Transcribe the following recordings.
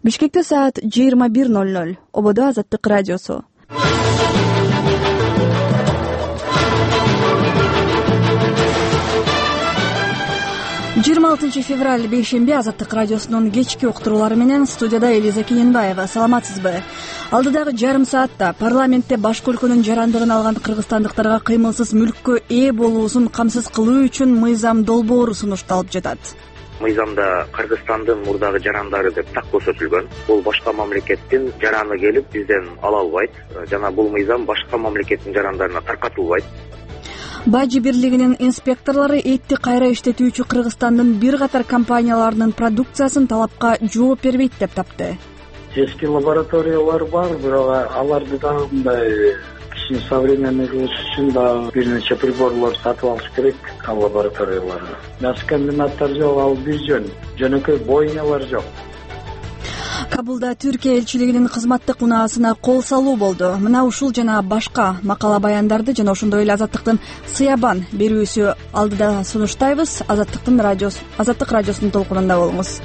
Бишкекте саат 21:00. Ободо Азаттык радиосу. 26 февраль бейшемби Азаттык радиосунун кечки уктуруулары менен студияда Элиза Кененбаева. Саламатсызбы? Алдыдагы жарым саатта парламентте башка өлкөнүн жарандыгын алган кыргызстандыктарга кыймылсыз мүлккө ээ болуусун камсыз кылуу үчүн мыйзам долбоору сунушталып жатат. Мыйзамда Кыргызстандын мурдагы жарандары деп так көрсөтүлгөн. Бул башка мамлекеттин жараны келип бизден ала албайт жана бул мыйзам башка мамлекеттин жарандарына таркатылбайт. Бажы бирлигинин инспекторлору этти кайра иштетүүчү Кыргызстандын бир катар компанияларынын продукциясын талапка жооп бербейт деп тапты. Эски лабораториялар бар, бирок аларды дагы мындай кичине современный кылыш үчүн дагы бир нече приборлор сатып алыш керек лабораторияларга. Мясокомбинаттар жок, ал бир жөнөкөй бойнялар жок. Кабулда Түркия элчилигинин кызматтык унаасына кол салуу болду. Мына ушул жана башка макала баяндарды жана ошондой эле Азаттыктын сыябан берүүсү алдыда сунуштайбыз. Азаттык радиосунун толкунунда болуңуз.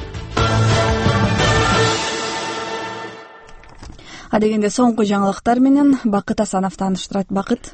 Адегенде соңку жаңылыктар менен Бакыт Асанов тааныштырат. Бакыт.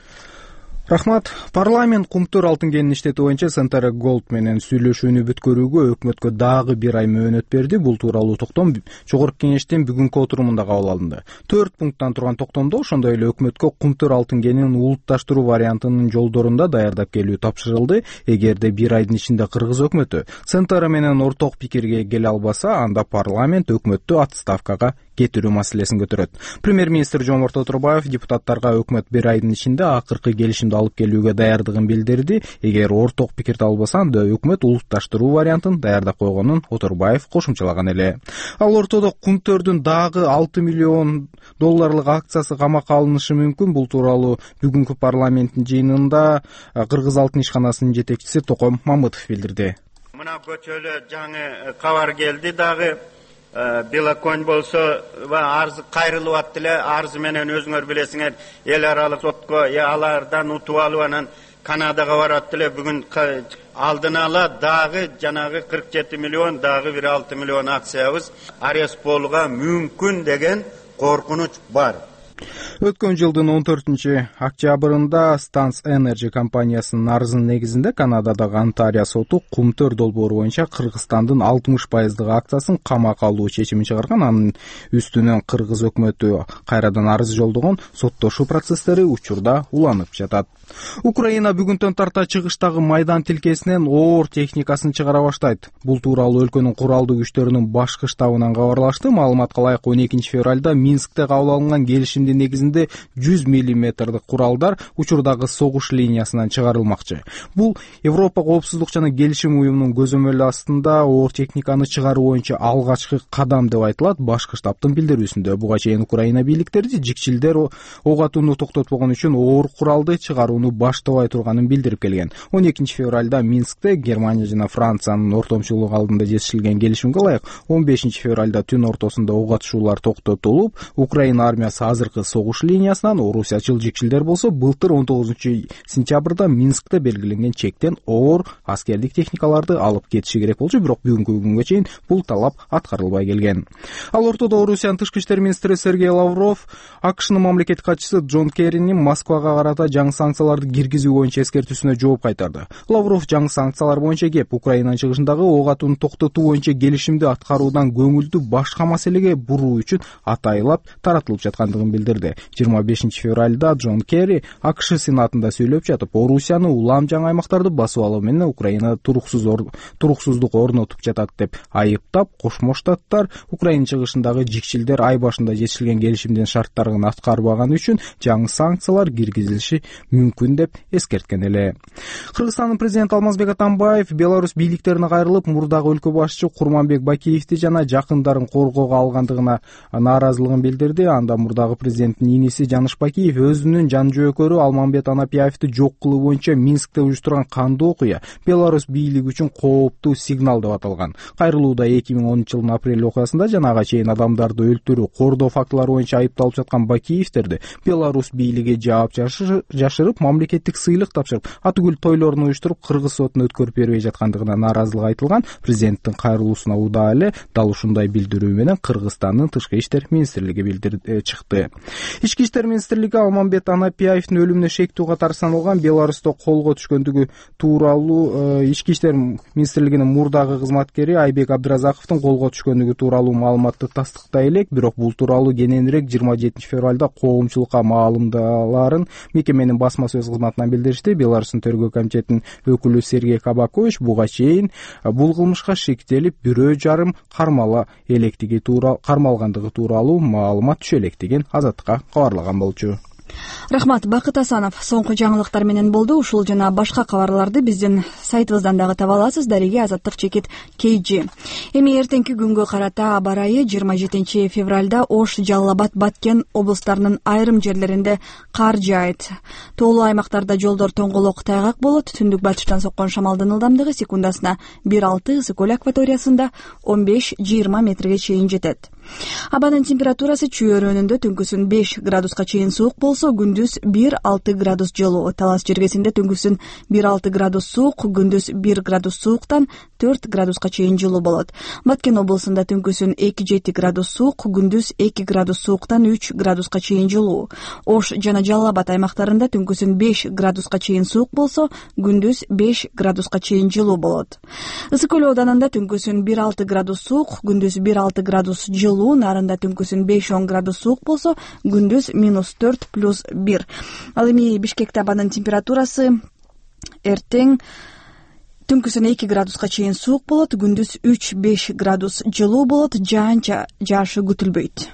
Рахмат. Парламент Кумтөр алтын кенин иштетүү боюнча Центр Голд менен сүйлөшүүнү бүткөрүүгө өкмөткө дагы бир ай мөөнөт берди. Бул тууралуу токтом Жогорку Кеңештин бүгүнкү отурумунда кабыл алынды. 4 пункттан турган токтомдо ошондой эле өкмөткө Кумтөр алтын кенин улутташтыруу вариантынын жолдорунда даярдап келүү тапшырылды. Эгерде бир айдын ичинде Кыргыз өкмөтү Центр менен орток пикирге келе албаса, анда парламент өкмөттү отставкага кетирүү маселесин көтөрөт. Премьер-министр Жомарт Турбаев депутаттарга өкмөт бир айдын ичинде акыркы келишимди алып келүүгө даярдыгын билдирди. Эгер орток пикир табылбаса, анда өкмөт улутташтыруу вариантын даярдап койгонун Турбаев кошумчалаган эле. Ал ортодо Кумтөрдүн дагы 6 миллион долларлык акциясы камакка алынышы мүмкүн. Бул тууралуу бүгүнкү парламенттин жыйынында Кыргыз алтын ишканасынын жетекчиси Током Мамытов билдирди. Мына көчөлө жаңы кабар келди дагы. Белоконь болсо арыз кайрылып аттылы, арызы менен өзүңөр билесиңер, эл аралык сотко алардан утуп алып анан Канадага бараттылы. Бүгүн алдын ала дагы жанагы 47 миллион, дагы бир 6 миллион акциябыз арест болууга мүмкүн деген коркунуч бар. Өткөн жылдын 14-октябрында Stans Energy компаниясынын арызынын негизинде Канададагы Онтарио соту Кумтөр долбоору боюнча Кыргызстандын 60% акциясын камакка алуу чечимин чыгарган. Анын үстүнөн Кыргыз өкмөтү кайрадан арыз жолдогон, соттошуу процесстери учурда уланып жатат. Украина бүгүнтөн тарта чыгыштагы майдан тилкесинен оор техникасын чыгара баштайт. Бул тууралуу өлкөнүн куралдуу күчтөрүнүн башкы штабынан кабарлашты. Маалыматка ылайык 12 февралда Минскте кабыл алынган келишимдин негизинде 100 мм куралдар учурдагы согуш линиясынан чыгарылмакчы. Бул Европа коопсуздук жана келишим уюмунун көзөмөлү астында оор техниканы чыгаруу боюнча алгачкы кадам деп айтылат башкы штабтын билдирүүсүндө. Буга чейин Украина бийликтери жикчилдер ок атууну токтотпогон үчүн оор куралды чыгарууну баштабай турганын билдирип келген. 12 февралда Минскте Германия жана Франциянын ортомчулугу алдында жетишилген келишимге ылайык 15 февралда түн ортосунда ок атышуулар токтотулуп, Украина армиясы азыркы согуш линиясынан, орусиячыл жикчилдер болсо былтыр 19-сентябрда Минскте белгиленген чектен оор аскердик техникаларды алып кетиши керек болчу, бирок бүгүнкү күнгө чейин бул талап аткарылбай келген. Ал ортодо Орусиянын тышкы иштер министри Сергей Лавров АКШнын мамлекеттик катчысы Джон Керринин Москвага карата жаңы санкцияларды киргизүү боюнча эскертүүсүнө жооп кайтарды. Лавров жаңы санкциялар боюнча кеп Украинанын чыгышындагы ок атууну токтотуу боюнча келишимди аткаруудан көңүлдү башка маселеге буруу үчүн атайылап таратылып жаткандыгын билдирди. 25 февралда Джон Керри АКШ сенатында сүйлөп жатып, Орусияны улам жаңы аймактарды басып алуу менен Украина туруксуздук орнотуп жатат деп айыптап, Кошмо Штаттар Украина чыгышындагы жикчилдер ай башында жетишилген келишимдин шарттарын аткарбаганы үчүн жаңы санкциялар киргизилиши мүмкүн деп эскерткен эле. Кыргызстандын президенти Алмазбек Атамбаев Беларусь бийликтерине кайрылып, мурдагы өлкө башчы Курманбек Бакиевди жана жакындарын коргоого алгандыгына нааразылыгын билдирди. Анда мурдагы президенттин иниси Жаныш Бакиев өзүнүн жан жөөкөрү Алмамбет Анапияевди жок кылуу боюнча Минскте уюштурган кандуу окуя Беларусь бийлиги үчүн кооптуу сигнал деп аталган. Кайрылууда 2010-жылдын апрель окуясында жана ага чейин адамдарды өлтүрүү, кордоо фактылары боюнча айыпталып жаткан Бакиевтерди Беларусь бийлиги жаап жашырып, мамлекеттик сыйлык тапшырып, атүгүл тойлорун уюштуруп, кыргыз сотуна өткөрүп бербей жаткандыгына нааразылык айтылган. Президенттин кайрылуусуна удаа эле дал ушундай билдирүү менен Кыргызстандын тышкы иштер министрлиги чыкты. Ички иштер министрлиги Алмамбет Анапияевдин өлүмүнө шектүү катары саналган Беларусьта колго түшкөндүгү тууралуу Ички иштер министрлигинин мурдагы кызматкери Айбек Абдыразаковдун колго түшкөндүгү тууралуу маалыматты тастыктай элек, бирок бул тууралуу кененирээк 27 февралда коомчулукка маалымдаларын мекеменин басма сөз кызматынан билдиришти. Беларустун тергөө комитетинин өкүлү Сергей Кабакович буга чейин бул кылмышка шектелип, бирөө жарым кармалгандыгы тууралуу маалымат түшө электигин Азаттыкка кабарлаган болчу. Рахмат, Бакыт Асанов соңку жаңылыктар менен болду. Ушул жана башка кабарларды биздин сайтыбыздан дагы таба аласыз. Дареге azаттык_kg. Эми эртеңки күнгө карата аба ырайы 27 февралда Ош, Жалал Абад, Баткен облустарынын айрым жерлеринде кар жаайт. Тоолуу аймактарда жолдор тоңголок, тайгак болот. Түндүк батыштан соккон шамалдын ылдамдыгы секундасына 1,6, ысык көл акваториясында 15-20 метрге чейин жетет. Абанын температурасы чүйөрөнүндө түнкүсүн 5 градуска чейин суук болсо, күндүз 1,6 градус жылуу. Талас жергесинде түнкүсүн 1,6 градус суук, күндүз 1 градус сууктан 4 градуска чейин жылуу болот. Баткен облусунда түнкүсүн 2,7 градус суук, күндүз 2 градус сууктан 3 градуска чейин жылуу. Ош жана Жалал Абад аймактарында түнкүсүн 5 градуска чейин суук болсо, күндүз 5 градуска чейин жылуу болот. Ысык көл ауданында түнкүсүн 1,6 градус суук, күндүз 1,6 градус жылуу. Нарында түнкүсүн 5-10 градус суук болсо, күндүз -4+1. Ал эми Бишкекте абанын температурасы эртең түнкүсүн 2 градуска чейин суук болот, күндүз 3-5 градус жылуу болот, жаан жаашы күтүлбөйт.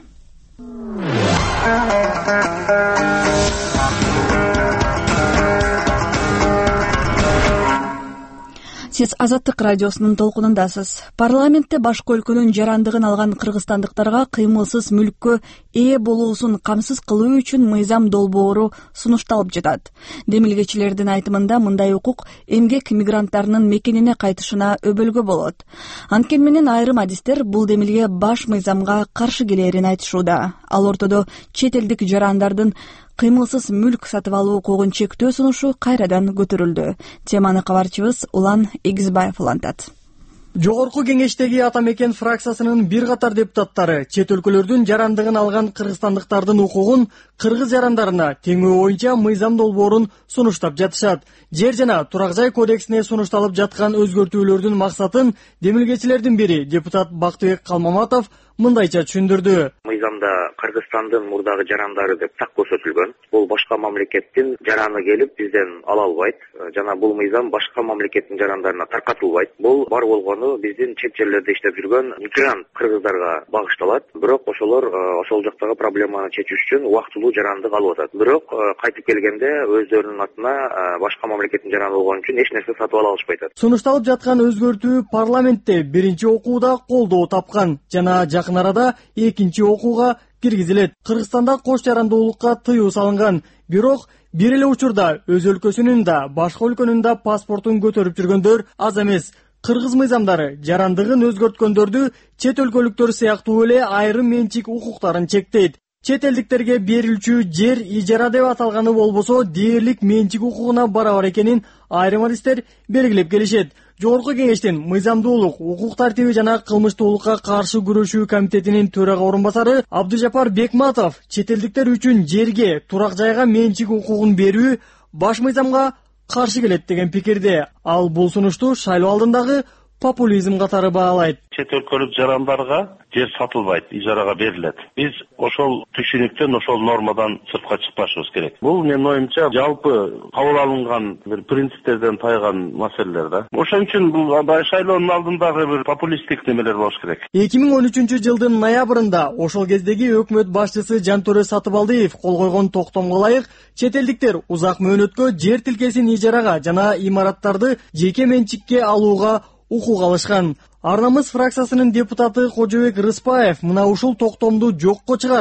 Сиз Азаттык радиосунун толкунундасыз. Парламентте башка өлкөнүн жарандыгын алган кыргызстандыктарга кыймылсыз мүлккө ээ болуусун камсыз кылуу үчүн мыйзам долбоору сунушталып жатат. Демилгечилердин айтымында мындай укук эмгек мигранттарынын мекенине кайтышына өбөлгө болот. Анткени менен айрым адистер бул демилге баш мыйзамга каршы келерин айтышууда. Ал ортодо чет элдик жарандардын кыймылсыз мүлк сатып алуу укугун чектөө сунушу кайрадан көтөрүлдү. Теманы кабарчыбыз Улан Эгизбаев улантат. Жогорку кеңештеги Ата Мекен фракциясынын бир катар депутаттары чет өлкөлөрдүн жарандыгын алган кыргызстандыктардын укугун кыргыз жарандарына теңөө боюнча мыйзам долбоорун сунуштап жатышат. Жер жана турак жай кодексине сунушталып жаткан өзгөртүүлөрдүн максатын демилгечилердин бири депутат Бактыбек Калмаматов мындайча түшүндүрдү. Мыйзамда Кыргызстандын мурдагы жарандары деп так көрсөтүлгөн. Бул башка мамлекеттин жараны келип бизден ала албайт жана бул мыйзам башка мамлекеттин жарандарына таркатылбайт. Бул бар болгону биздин чет жерлерде иштеп жүргөн мигрант кыргыздарга багышталат. Бирок ошолор ошол жактагы проблеманы чечүү үчүн убактылуу жарандык алып атат. Бирок кайтып келгенде өздөрүнүн атына башка мамлекеттин жараны болгон үчүн эч нерсе сатып ала алышпай атат. Сунушталып жаткан өзгөртүү парламентте биринчи окууда колдоо тапкан жана жакын арада экинчи окууга киргизилет. Кыргызстанда кош жарандуулукка тыюу салынган. Бирок бир эле учурда өз өлкөсүнүн да башка өлкөнүн да паспортун көтөрүп жүргөндөр аз эмес. Кыргыз мыйзамдары жарандыгын өзгөрткөндөрдү чет өлкөлүктөр сыяктуу эле айрым менчик укуктарын чектейт. Чет элдиктерге берилчү жер ижара деп аталганы болбосо дээрлик менчик укугуна барабар экенин айрым адистер белгилеп келишет. Жогорку кеңештин мыйзамдуулук, укук тартиби жана кылмыштуулукка каршы күрөшүү комитетинин төрага орун басары Абдыжапар Бекматов чет элдиктер үчүн жерге, турак жайга менчик укугун берүү баш мыйзамга каршы келет деген пикирде. Ал бул сунушту шайлоо алдындагы популизм катары баалайт. Чет өлкөлүк жарандарга жер сатылбайт, ижарага берилет. Биз ошол түшүнүктөн, ошол нормадан сыртка чыкпашыбыз керек. Бул менин оюмча жалпы кабыл алынган бир принциптерден тайган маселелер да. Ошон үчүн бул шайлоонун алдындагы бир популисттик немелер болуш керек. 2013-жылдын ноябрында ошол кездеги өкмөт башчысы Жантөрө Сатыбалдиев кол койгон токтомго ылайык чет элдиктер узак мөөнөткө жер тилкесин ижарага жана имараттарды жеке менчикке алууга укук алышкан. Ар намыс фракциясынын депутаты Кожобек Рыспаев мына ушул токтомду жокко чыгарып,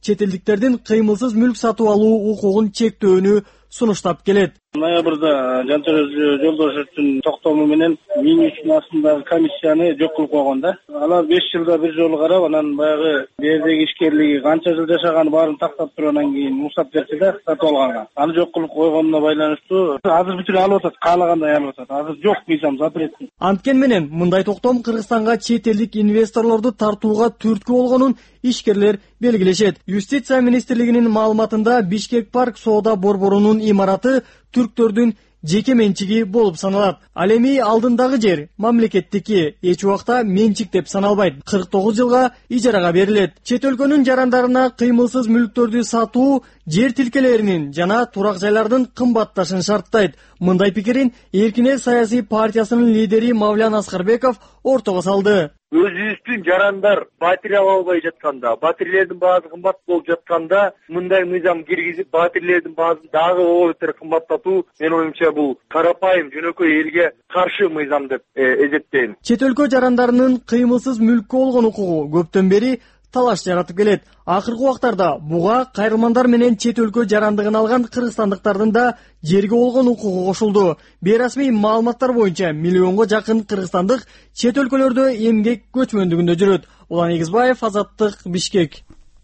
чет элдиктердин кыймылсыз мүлк сатып алуу укугун чектөөнү сунуштап келет. Ноябрда Жантөре Жолдошевдин токтому менен мен үчүн астындагы комиссияны жок кылып койгон да. Алар 5 жылда бир жолу карап, анан баягы жердеги ишкерлиги канча жыл жашаганы баарын тактап туруп, анан кийин уруксат берсе да сатып алганга. Аны жок кылып койгонуна байланыштуу азыр бүтүн алып атат, каалагандай алып атат. Азыр жок мыйзам запрет. Анткен менен мындай токтом Кыргызстанга чет элдик инвесторлорду тартууга түрткү болгонун ишкерлер белгилешет. Юстиция министрлигинин маалыматында Бишкек парк соода борборунун имараты түрктөрдүн жеке менчиги болуп саналат. Ал эми алдындагы жер мамлекеттики, эч убакта менчик деп саналбайт. 49 жылга ижарага берилет. Чет өлкөнүн жарандарына кыймылсыз мүлктөрдү сатуу жер тилкелеринин жана турак жайлардын кымбатташын шарттайт. Мындай пикирин Эркин эл саясий партиясынын лидери Мавлян Аскарбеков ортого салды. Өзүбүздүн жарандар батире ала албай жатканда, батирелердин баасы кымбат болуп жатканда, мындай мыйзам киргизип, батирелердин баасын дагы ого бетер кымбаттатуу, менин оюмча бул карапайым жөнөкөй элге каршы мыйзам деп эсептейм. Чет өлкө жарандарынын кыймылсыз мүлккө болгон укугу көптөн бери талаш жаратып келет. Акыркы убактарда буга кайрылмандар менен чет өлкө жарандыгын алган кыргызстандыктардын да жерге болгон укугу кошулду. Бейрасмий маалыматтар боюнча миллионго жакын кыргызстандык чет өлкөлөрдө эмгек көчмөндүгүндө жүрөт. Улан Эгизбаев, Азаттык, Бишкек.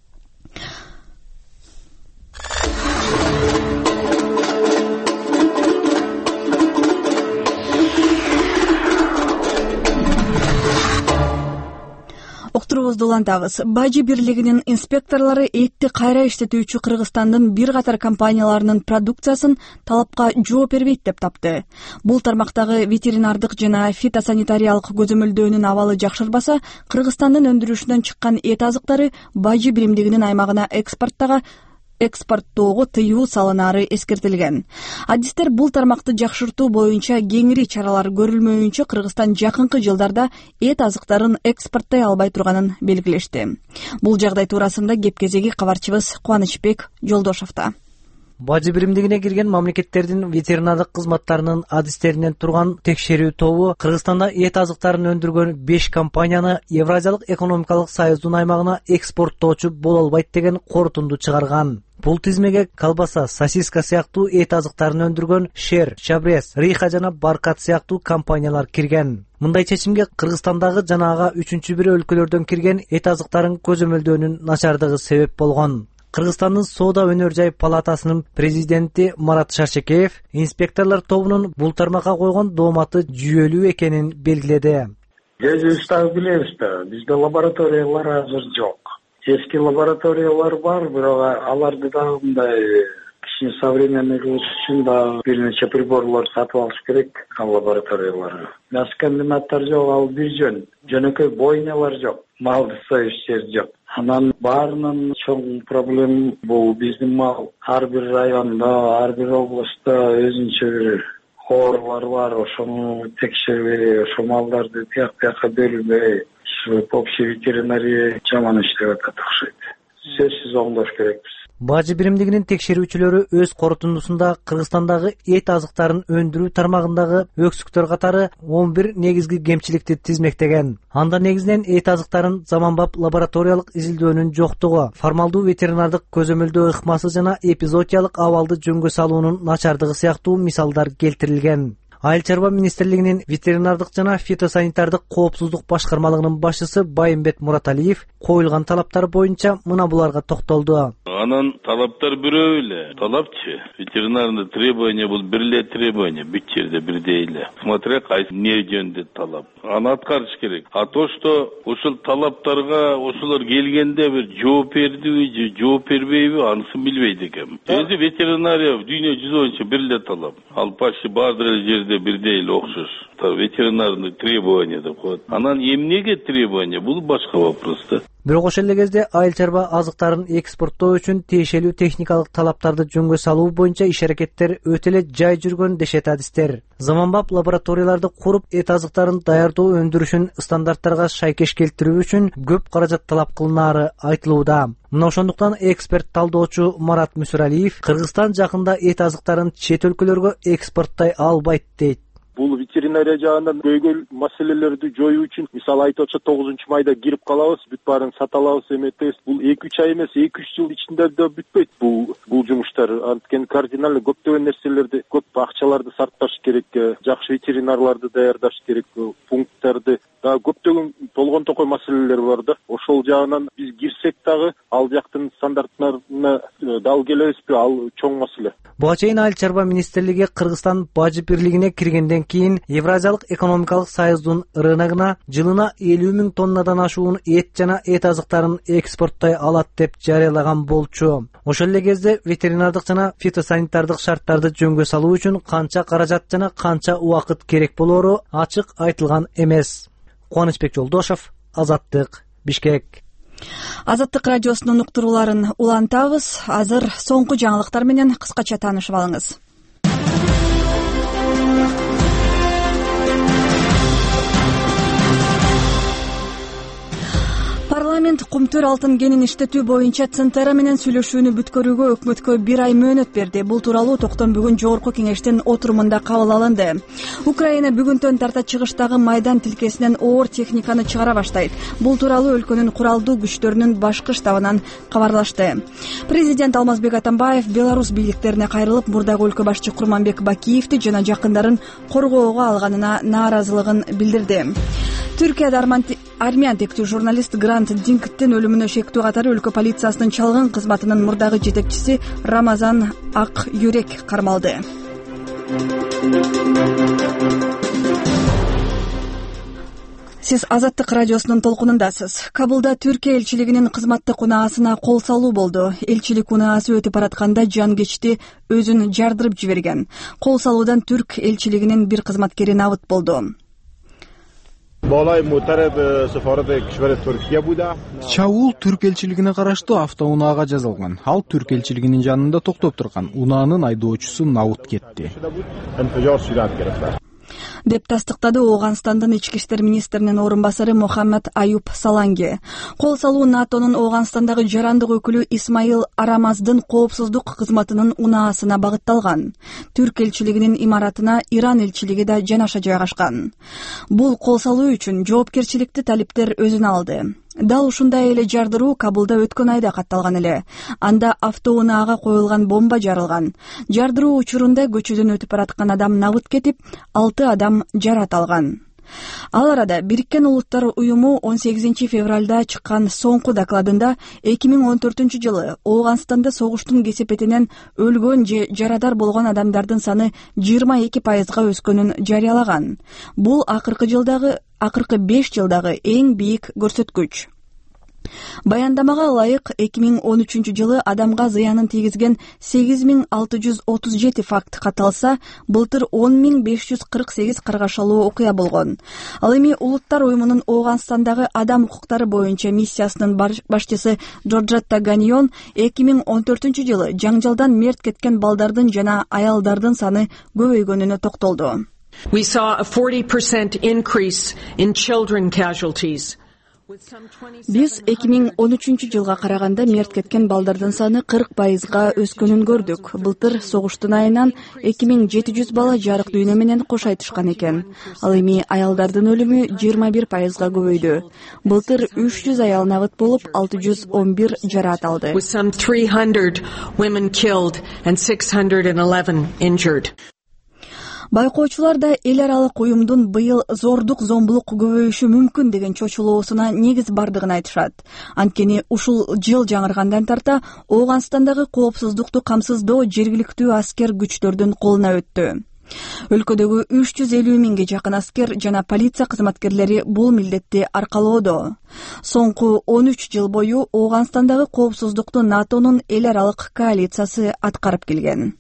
Уктуруубузду улантабыз. Бажы бирлигинин инспекторлору этти кайра иштетүүчү Кыргызстандын бир катар компанияларынын продукциясын талапка жооп бербейт деп тапты. Бул тармактагы ветеринардык жана фитосанитариялык көзөмөлдөөнүн абалы жакшырбаса, Кыргызстандын өндүрүшүнөн чыккан эт азыктары бажы биримдигинин аймагына экспорттоого тыюу салынары эскертилген. Адистер бул тармакты жакшыртуу боюнча кеңири чаралар көрүлмөйүнчө Кыргызстан жакынкы жылдарда эт азыктарын экспорттой албай турганын белгилешти. Бул жагдай туурасында кеп-кезеги кабарчыбыз Кубанычбек Жолдошовдо. Бажы биримдигине кирген мамлекеттердин ветеринардык кызматтарынын адистеринен турган текшерүү тобу Кыргызстанда эт азыктарын өндүргөн 5 компанияны Евразиялык экономикалык союздун аймагына экспорттоочу боло албайт деген корутунду чыгарган. Бул тизмеге колбаса, сосиска сыяктуу эт азыктарын өндүргөн Шер, Чабрес, Риха жана Баркат сыяктуу компаниялар кирген. Мындай чечимге Кыргызстандагы жана ага 3-бир өлкөлөрдөн кирген эт азыктарын көзөмөлдөөнүн начардыгы себеп болгон. Кыргызстандын соода өнөр жай палатасынын президенти Марат Шаршекеев инспекторлор тобунун бул тармакка койгон дооматы жүйөлүү экенин белгиледи. Өзүбүз дагы билебиз да, бизде лабораториялар азыр жок. Эски лабораториялар бар, бирок аларды дагы мындай кичине современный кылыш үчүн дагы бир нече приборлор сатып алыш керек лабораторияларга. Мясокомбинаттар жок, ал бир жөнөкөй бойнялар жок, малды союш жер жок. Анан баарынын чоң проблема бул биздин мал ар бир райондо, ар бир областта өзүнчө бир оорулар бар, ошону текшербей, ошо малдарды тияк-бияка бөлбөй, общий ветеринария жаман иштеп атат окшойт. Сөзсүз оңдош керекпиз. Бажы биримдигинин текшерүүчүлөрү өз корутундусунда Кыргызстандагы эт азыктарын өндүрүү тармагындагы өксүктөр катары 11 негизги кемчиликти тизмектеген. Анда негизинен эт азыктарын заманбап лабораториялык изилдөөнүн жоктугу, формалдуу ветеринардык көзөмөлдөө ыкмасы жана эпизоотиялык абалды жөнгө салуунун начардыгы сыяктуу мисалдар келтирилген. Айыл чарба министрлигинин ветеринардык жана фитосанитардык коопсуздук башкармалыгынын башчысы Байымбет Мураталиев коюлган талаптар боюнча мына буларга токтолду. Анан талаптар бирөө эле. Талапчы ветеринарный требование бул бир эле требование, бүт жерде бирдей эле. Смотря кайсы эмне жөнүндө талап. Аны аткарыш керек. А то, что ушул талаптарга ошолор келгенде бир жооп бердиби же жооп бербейби, анысын билбейт экенмин. Өзү ветеринария дүйнө жүзү боюнча бир эле талап. Ал почти баардыр жерде бирдей эле окшош. Ветеринарный требование деп коет. Анан эмнеге требование? Бул башка вопрос да. Бирок ошол эле кезде айыл чарба азыктарын экспорттоо үчүн тиешелүү техникалык талаптарды жөнгө салуу боюнча иш-аракеттер өтө эле жай жүргөн дешет адистер. Заманбап лабораторияларды куруп, эт азыктарын даярдоо өндүрүшүн стандарттарга шайкеш келтирүү үчүн көп каражат талап кылынары айтылууда. Мына ошондуктан эксперт талдоочу Марат Мүсүралиев Кыргызстан жакында эт азыктарын чет өлкөлөргө экспорттой албайт дейт. бул ветеринария жагынан көйгөй маселелерди жоюу үчүн мисалы айтып атса 9-майда кирип калабыз, бүт баарын сата алабыз, эметебиз. Бул 2-3 ай эмес, 2-3 жыл ичинде да бүтпөйт бул жумуштар. Анткени кардинально көптөгөн нерселерди, көп акчаларды сарпташ керек, жакшы ветеринарларды даярдаш керек, пункттарды да көптөгөн толгон токой маселелер бар да. Ошол жагынан биз кирсек дагы ал жактын стандарттарына дал келебизби, ал чоң маселе. Буга чейин Айыл чарба министрлиги Кыргызстан бажы бирлигине киргенден кийин Евразиялык экономикалык союздун рыногуна жылына 50.000 тоннадан ашуун эт жана эт азыктарын экспорттой алат деп жарыялаган болчу. Ошол эле кезде ветеринардык жана фитосанитардык шарттарды жөнгө салуу үчүн канча каражат жана канча убакыт керек болору ачык айтылган эмес. Кубанычбек Жолдошов, Азаттык, Бишкек. Азаттык радиосунун уктурууларын улантабыз. Азыр соңку жаңылыктар менен кыскача таанышып алыңыз. Парламент Кумтөр алтын кенин иштетүү боюнча ЦНТР менен сүйлөшүүнү бүткөрүүгө өкмөткө 1 ай мөөнөт берди. Бул тууралуу токтом бүгүн жогорку кеңештин отурумунда кабыл алынды. Украина бүгүнтөн тарта чыгыштагы майдан тилкесинен оор техниканы чыгара баштайт. Бул тууралуу өлкөнүн куралдуу күчтөрүнүн башкы штабынан кабарлашты. Президент Алмазбек Атамбаев Беларусь бийликтерине кайрылып, мурдагы өлкө башчы Курманбек Бакиевди жана жакындарын коргоого алганына нааразылыгын билдирди. Түркияда армян тектүү журналист Грант Дингттин өлүмүнө шектүү катары өлкө полициясынын чалгын кызматынын мурдагы жетекчиси Рамазан Ак Юрек кармалды. Сиз Азаттык радиосунун толкунундасыз. Кабылда Түркия элчилигинин кызматтык унаасына кол салуу болду. Элчилик унаасы өтүп баратканда жангечти өзүн жардырып жиберген. Кол салуудан түрк элчилигинин бир кызматкери набыт болду. Чабуул түрк элчилигине караштуу автоунаага жасалган. Ал түрк элчилигинин жанында токтоп турган. Унаанын айдоочусу набыт кетти деп тастыктады Ооганстандын ички иштер министринин орун басары Мухаммад Аюб Саланги. Кол салуу НАТОнун Ооганстандагы жарандык өкүлү Исмаил Арамаздын коопсуздук кызматынын унаасына багытталган. Түрк элчилигинин имаратына Иран элчилиги да жанаша жайгашкан. Бул кол салуу үчүн жоопкерчиликти талиптер өзүнө алды. Дал ушундай эле жардыруу Кабулда өткөн айда катталган эле. Анда автоунаага коюлган бомба жарылган. Жардыруу учурунда көчөдөн өтүп бараткан адам набыт кетип, 6 адам жарат алган. Ал арада Бириккен Улуттар уюму 18 февралда чыккан соңку докладында 2014-жылы Ооганстанда согуштун кесепетинен өлгөн же жарадар болгон адамдардын саны 22%га өскөнүн жарыялаган. Бул акыркы 5 жылдагы эң бийик көрсөткүч. Баяндамага ылайык 2013-жылы адамга зыянын тийгизген 8637 факт катталса, былтыр 10548 каргашалуу окуя болгон. Ал эми Улуттар уюмунун Ооганстандагы адам укуктары боюнча миссиясынын башчысы Джорджетта Ганион 2014-жылы жаңжалдан мерт кеткен балдардын жана аялдардын саны көбөйгөнүнө токтолду. We saw a 40% increase in children casualties. Биз 2013-жылга караганда мерт кеткен балдардын саны 40%га өскөнүн көрдүк. Былтыр согуштун айынан 2700 бала жарык дүйнө менен кош айтышкан экен. Ал эми аялдардын өлүмү 21%га көбөйдү. Былтыр 300 аял набыт болуп, 611 жараат алды. With some 300 women killed and 611 injured. Байкоочулар да эл аралык уюмдун быйыл зордук зомбулук көбөйүшү мүмкүн деген чочулоосуна негиз бардыгын айтышат. Анткени ушул жыл жаңыргандан тарта Ооганстандагы коопсуздукту камсыздоо жергиликтүү аскер күчтөрдүн колуна өттү. Өлкөдөгү 350 миңге жакын аскер жана полиция кызматкерлери бул милдетти аркалоодо. Соңку 13 жыл бою Ооганстандагы коопсуздукту НАТОнун эл аралык коалициясы аткарып келген.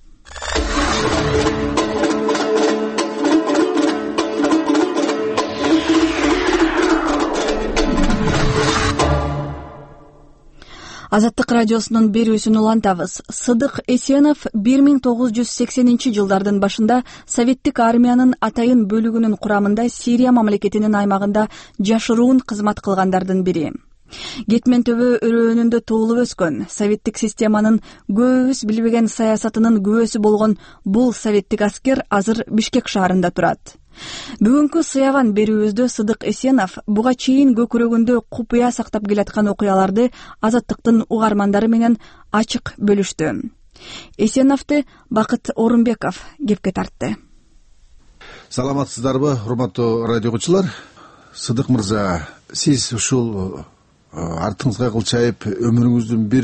Азаттык радиосунун берүүсүн улантабыз. Сыдык Эсенов 1980-жылдардын башында Советтик армиянын атайын бөлүгүнүн курамында Сирия мамлекетинин аймагында жашыруун кызмат кылгандардын бири. Кетмен төбө өрөөнүндө туулуп өскөн, советтик системанын көбүбүз билбеген саясатынын күбөсү болгон бул советтик аскер азыр Бишкек шаарында турат. Бүгүнкү сыяван берүүбүздө Сыдык Эсенов буга чейин көкүрөгүндө купуя сактап келаткан окуяларды Азаттыктын угармандары менен ачык бөлүштү. Эсеновду Бакыт Орунбеков кепке тартты. Саламатсыздарбы, урматтуу радио угуучулар? Сыдык мырза, сиз ушул артыңызга кылчайып өмүрүңүздүн бир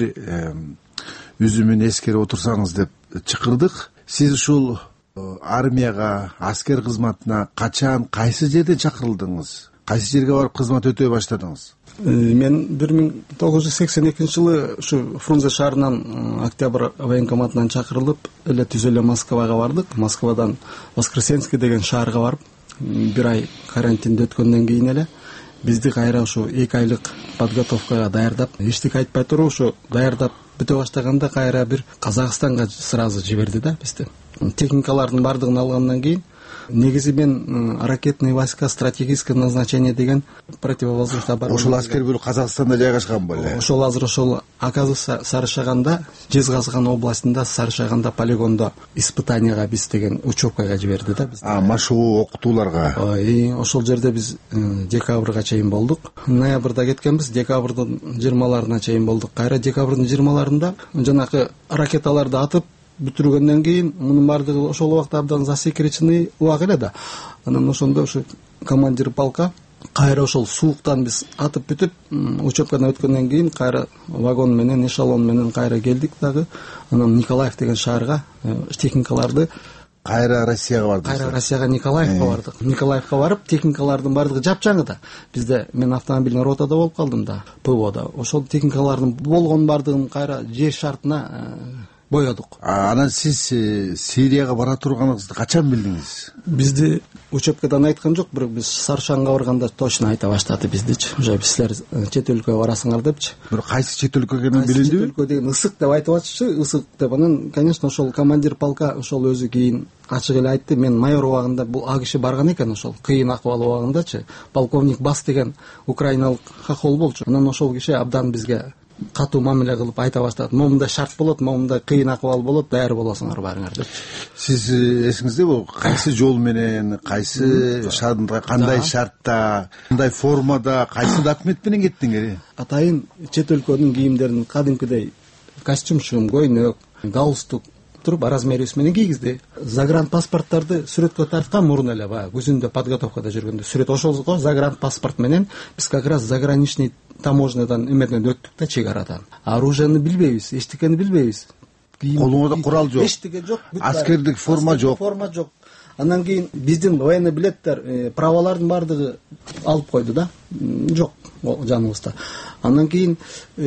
үзүмүн эскерип отурсаңыз деп чакырдык. Сиз ушул армияга, аскер кызматына качан, кайсы жерден чакырылдыңыз? Кайсы жерге барып кызмат өтөй баштадыңыз? Мен 1982 жылы ушу Фрунзе шаарынан Октябрь военкоматынан чакырылып, эле түз эле Москвага бардык. Москвадан Воскресенский деген шаарга барып, бир ай карантинде өткөндөн кийин эле бизди кайра ушу 2 айлык подготовкага даярдап, эчтеке айтпай туруп ушу даярдап бүтө баштаганда кайра бир Казакстанга сразу жиберди да бизди. Техникалардын бардыгын алгандан кийин негизи мен ракетный войска, стратегическое назначение деген противовоздушный оборона. Ошол аскер бөлүк Казакстанда жайгашкан беле? Ошол азыр ошол Аказов Сарышаганда, Жезказган областында Сарышаганда полигондо испытанияга биз деген учебкага жиберди да бизди. Машыгуу окутууларга. Ошол жерде биз декабрга чейин болдук. Ноябрда кеткенбиз, декабрдын 20-ларына чейин болдук. Кайра декабрдын 20-ларында жанакы ракеталарды атып бүтүргөндөн кийин мунун бардыгы ошол убакта абдан засекреченный убак эле да. Анан ошондо ушу командир полка кайра ошол сууктан биз атып бүтүп, учебкадан өткөндөн кийин кайра вагон менен, эшелон менен кайра келдик дагы. Анан Николаев деген шаарга техникаларды кайра Россияга бардык. Кайра Россияга Николаевка бардык. Николаевка барып, техникалардын бардыгы жапжаңы да. Бизде мен автомобильный ротада болуп калдым да, ПВОда. Ошол техникалардын болгон бардыгын кайра жер шартына боёдук. Анан сиз Сирияга бара турганыңызды качан билдиңиз? Бизди учебкадан айткан жок, бирок биз Саршанга барганда точно айта баштады биздичи. Уже силер чет өлкөгө барасыңар депчи. Бирок кайсы чет өлкө экени билиндиби? Чет өлкө деген ысык деп айтып атышчы, ысык деп. Анан, конечно, ошол командир полка ошол өзү кийин ачык эле айтты. Мен майор убагында бул а киши барган экен ошол кыйын акыбал убагындачы. Полковник Бас деген украиналык хохол болчу. Анан ошол киши абдан бизге катуу мамиле кылып айта баштады. Момундай шарт болот, момундай кыйын акыбал болот, даяр болосуңар барыңар деп. Сиз эсиңиздеби, кайсы жол менен, кайсы шаарда, кандай шартта, кандай формада, кайсы документ менен кеттиңер? Атайын чет өлкөнүн кийимдерин кадимкидей костюм, көйнөк, галстук туруп размерибиз менен кийгизди. Загран паспорттарды сүрөткө тарткан мурун эле баягы күзүндө подготовкада жүргөндө сүрөт ошол загран паспорт менен биз как раз заграничный таможнядан эмеден өттүк да, чегарадан. Оружияны билбейбиз, эчтекени билбейбиз. Колуңузда курал жок. Эчтеке жок. Аскердик форма жок. Форма жок. Андан кийин биздин военный билеттер, правалардын бардыгы алып койду да. Жок жаныбызда. Андан кийин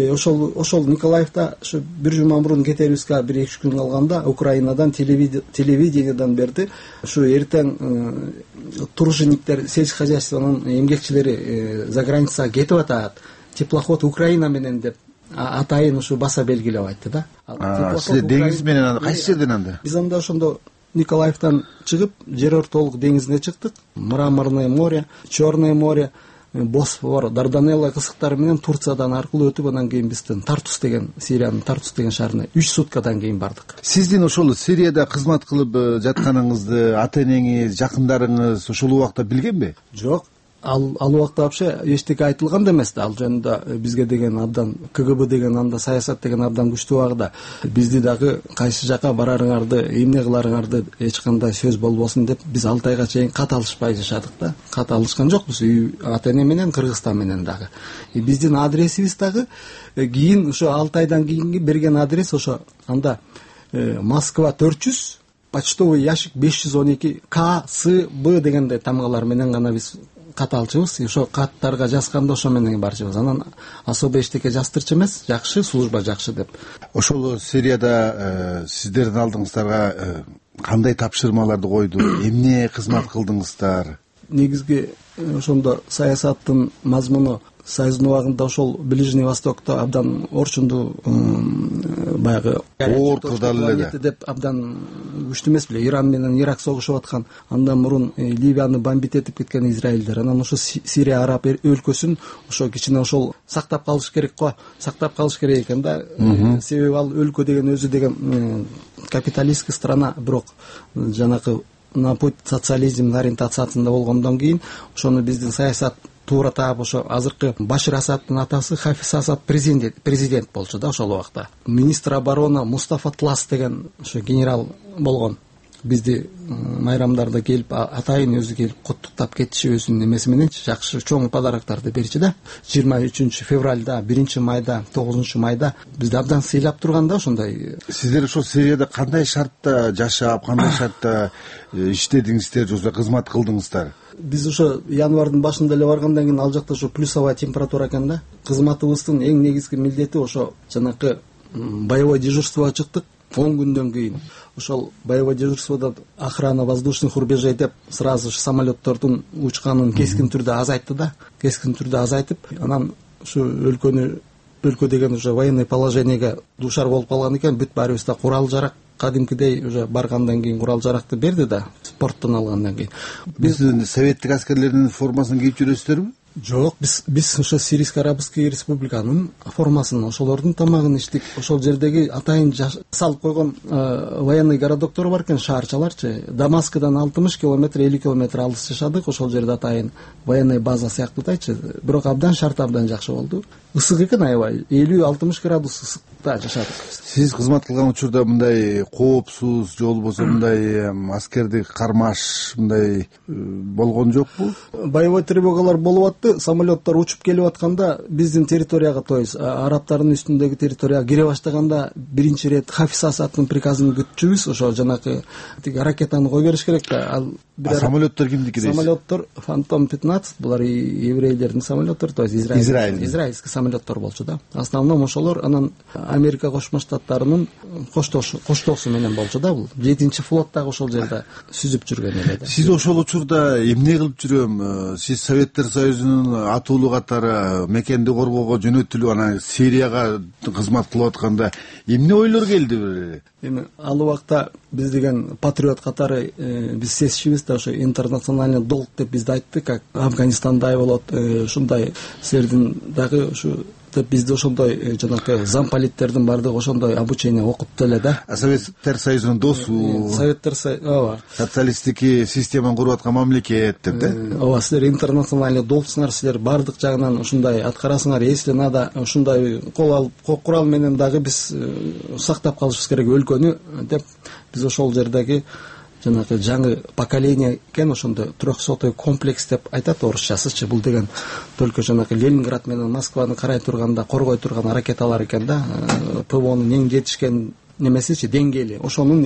ошол Николаевда ушу бир жума мурун кетерибизге 1-2 күн калганда Украинадан телевидениедан берди. Ушу эртең тружениктер, сельскохозяйствонун эмгекчилери за границага кетип атат. Теплоход Украина менен деп атайын ушу баса белгилеп айтты да. Сиз деңиз менен кайсы жерден анда? Биз анда ошондо Николаевтан чыгып, жер ортолук деңизине чыктык. Мраморное море, Черное море, Босфор, Дарданелла кысыктары менен Турциядан аркылуу өтүп, анан кийин биздин Тартус деген, Сириянын Тартус деген шаарына 3 суткадан кийин бардык. Сиздин ошол Сирияда кызмат кылып жатканыңызды ата-энеңиз, жакындарыңыз ошол убакта билгенби? Жок. Ал убакта вообще эчтеке айтылган да эмес да. Ал жөнүндө бизге деген абдан КГБ деген анда саясат деген абдан күчтүү багда. Бизди дагы кайсы жака барарыңарды, эмне кыларыңарды эч кандай сөз болбосун деп биз 6 айга чейин кат алышпай жашадык да. Кат алышкан жокпуз ата-эне менен, Кыргызстан менен дагы. Биздин адресибиз дагы кийин ошо 6 айдан кийинки берген адрес ошо анда Москва 400, почтовый ящик 512 КСБ дегендей тамгалар менен гана биз кат алчыбыз. Ошо каттарга жазганда ошо менен барчыбыз. Анан особо эчтеке жаздырчу эмес, жакшы, служба жакшы деп. Ошол Сирияда сиздердин алдыңыздарга кандай тапшырмаларды койду? Эмне кызмат кылдыңыздар? Негизги ошондо саясаттын мазмуну Союздун убагында ошол Ближний Востокто абдан орчундуу баягы оор кырдаал эле деп абдан күчтүү эмес беле. Иран менен Ирак согушуп аткан, андан мурун Ливияны бомбит этип кеткен израилдер, анан ошо Сирия араб өлкөсүн ошо кичине ошол сактап калыш керек го, сактап калыш керек экен да. Себеби ал өлкө деген өзү деген капиталистский страна, бирок жанакы на путь социализм ориентациясында болгондон кийин ошону биздин саясат туура таап, ошо азыркы Башир Асадтын атасы Хафиз Асад президент болчу да ошол убакта. Министр обороны Мустафа Тлас деген ошо генерал болгон. Бизди майрамдарда келип атайын өзү келип куттуктап кетчи, өзүнүн эмеси мененчи жакшы чоң подароктарды берчи да. 23 февралда, 1 майда, 9 майда бизди абдан сыйлап турган да ошондой. Сиздер ошол Сирияда кандай шартта жашап, кандай шартта иштедиңиздер, же кызмат кылдыңыздар? Биз ошо январдын башында эле баргандан кийин ал жакта ошо плюсовая температура экен да. Кызматыбыздын эң негизги милдети ошо жанакы боевой дежурствого чыктык. 10 күндөн кийин ошол боевой дежурстводо охрана воздушных рубежей деп сразу самолеттордун учканын кескин түрдө азайтты да. Кескин түрдө азайтып, анан ушу өлкө деген уже военный положениеге дуушар болуп калган экен. Бүт баарыбыз да курал жарак кадимкидей уже баргандан кийин курал жаракты берди да, спорттон алгандан кийин. Биздин советтик аскерлердин формасын кийип жүрөсүздөрбү? Жок, биз ошо Сирийский Арабский Республиканын формасын, ошолордун тамагын иштик. Ошол жердеги атайын салып койгон военный городоктор бар экен, шаарчаларчы. Дамаскыдан 60 километр, 50 километр алыс жашадык. Ошол жерде атайын военный база сыяктуутайчы. Бирок абдан шарт абдан жакшы болду. Ысык экен, аябай 50-60 градус ысыкта жашадык. Сиз кызмат кылган учурда мындай коопсуз же болбосо мындай аскердик кармаш мындай болгон жокпу? Боевой тревогалар болуп атты. Самолеттор учуп келип атканда биздин территорияга, то есть арабтардын үстүндөгү территорияга кире баштаганда биринчи ирет Хафиз Асадтын приказын күтчүбүз. Ошо жанакы ракетаны кой бериш керек да. Самолеттор кимдики дейсиз? Самолеттор Фантом 15, булар еврейлердин самолеттори, то есть израильский самолеттор болчу да. Основном ошолор, анан Америка Кошмо Штаттарынын коштоосу менен болчу да. Бул 7-флоттагы ошол жерде сүзүп жүргөн эле да. Сиз ошол учурда эмне кылып жүрөм? Сиз Советтер Союзунун атуулуу катары мекенди коргоого жөнөтүлүп, анан Сирияга кызмат кылып атканда эмне ойлор келди? Эми ал убакта биз деген патриот катары биз сезчүбүз да, ошо интернациональный долг деп бизди айтты, как Афганистандай болот, ушундай силердин дагы ушу деп бизди ошондой жанакы замполиттердин баардыгы ошондой обучение окутту эле да. Советтер Союзунун досу, Советтер Союз, ооба, социалисттик системаны куруп аткан мамлекет деп да. Ооба, силер интернациональный долгсуңар, силер баардык жагынан ушундай аткарасыңар, если надо ушундай курал менен дагы биз сактап калышыбыз керек өлкөнү деп. Биз ошол жердеги жанагы жаңы поколение экен, ошондо 300-й комплекс деп айтат орусчасычы. Бул деген только жанагы Ленинград менен Москваны карай турганда коргой турган ракеталар экен да. ПВОнун эң жетишкен немесичи, деңгээли. Ошонун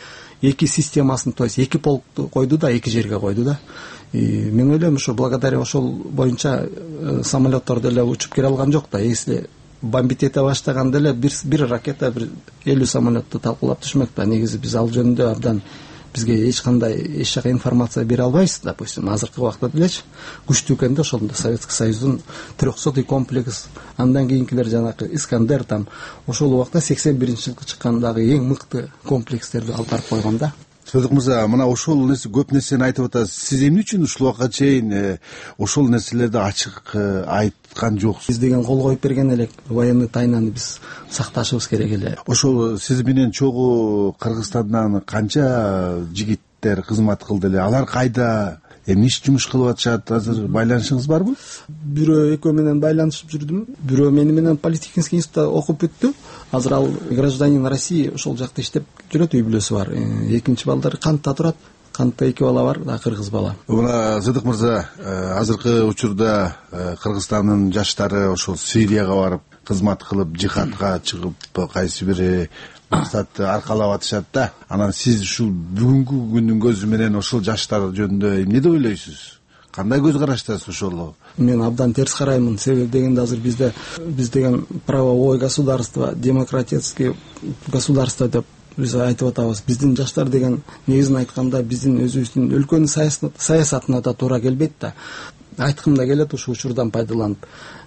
эки системасын, то есть эки полкту койду да, эки жерге койду да. Мен ойлойм, ошо благодаря ошол боюнча самолеттор деле учуп келе алган жок да. Если бомбит эте баштаганда эле бир ракета 50 самолетту талкуулап түшмөк да. Негизи биз ал жөнүндө абдан бизге эч жака информация бере албайбыз, допустим, азыркы убакта делечи. Күчтүү экен да ошондо Советский Союздун 300-й комплекс, андан кийинкилер жанакы Искандер, там ошол убакта 81-жылкы чыккандагы эң мыкты комплекстерди алып барып койгон да. Садык мырза, мына ошол көп нерсени айтып атасыз. Сиз эмне үчүн ушул убакка чейин ошол нерселерди ачык айткан жоксуз? Биз деген кол коюп берген элек, военный тайнаны биз сакташыбыз керек эле. Ошол сиз менен чогуу Кыргызстандан канча жигиттер кызмат кылды эле? Алар кайда? Эмне жумуш кылып атышат? Азыр байланышыңыз барбы? Бирөө экөө менен байланышып жүрдүм. Бирөө мени менен политехнический институтта окуп бүттү. Азыр ал гражданин России, ошол жакта иштеп жүрөт, үй бүлөсү бар. Экинчи балдары Кантта турат. Кантта 2 бала бар, да, кыргыз бала. Мына Садык мырза, азыркы учурда Кыргызстандын жаштары ошол Сирияга барып кызмат кылып, жихадка чыгып, кайсы бир максатты аркалап атышат да. Анан сиз ушул бүгүнкү күндүн көзү менен ошол жаштар жөнүндө эмне деп ойлойсуз? Кандай көз караштасыз ошол? Мен абдан терс караймын. Себеби дегенде азыр биз деген правовое государство, демократическое государство деп биз айтып атабыз. Биздин жаштар деген негизин айтканда биздин өзүбүздүн өлкөнүн саясатына да туура келбейт да. Айткым да келет ушу учурдан пайдаланып.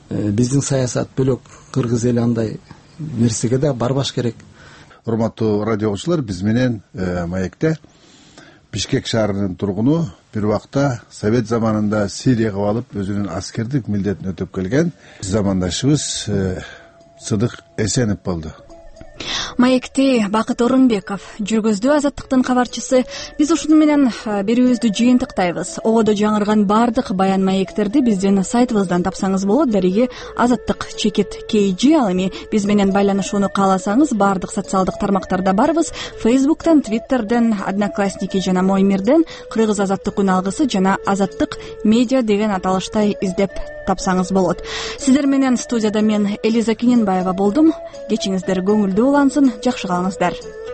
биздин саясат бөлөк, кыргыз эли андай нерсеге да барбаш керек. Урматтуу радио угуучулар, биз менен маекте Бишкек шаарынын тургуну, бир убакта Совет заманында Сирияга барып өзүнүн аскердик милдетин өтөп келген замандашыбыз Сыдык Эсенов болду. Маекти Бакыт Орунбеков жүргүздү, Азаттыктын кабарчысы. Биз ушуну менен берүүбүздү жыйынтыктайбыз. Ободо жаңырган бардык баян маектерди биздин сайтыбыздан тапсаңыз болот. Дареги Азаттык _KG. Ал эми биз менен байланышууну кааласаңыз, бардык социалдык тармактарда барбыз. Facebook'тан, Twitter'ден, Одноклассники жана Моймирден Кыргыз Азаттык үн алгысы жана Азаттык медиа деген аталышта издеп тапсаңыз болот. Сиздер менен студияда мен Элиза Кененбаева болдум. Кечиңиздер көңүлдүү улансын, жакшы калыңыздар.